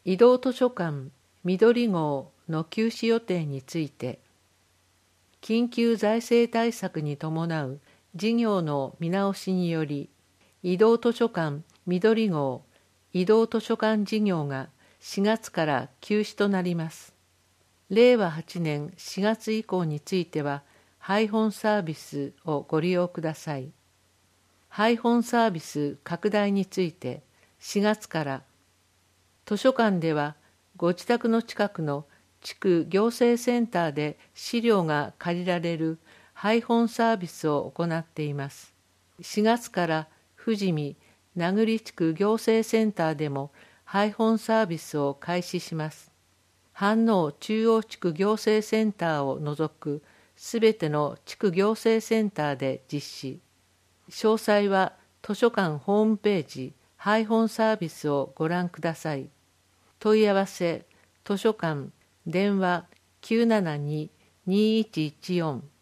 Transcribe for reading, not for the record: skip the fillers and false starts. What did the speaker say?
移動図書館緑号の休止予定について、緊急財政対策に伴う事業の見直しにより、移動図書館緑号移動図書館事業が4月から休止となります。令和8年4月以降については、配本サービスをご利用ください。配本サービス拡大について、4月から図書館ではご自宅の近くの地区行政センターで資料が借りられる配本サービスを行っています。4月から富士見名栗地区行政センターでも配本サービスを開始します。飯能中央地区行政センターを除くすべての地区行政センターで実施。詳細は図書館ホームページ配本サービスをご覧ください。問い合わせ図書館電話972-2114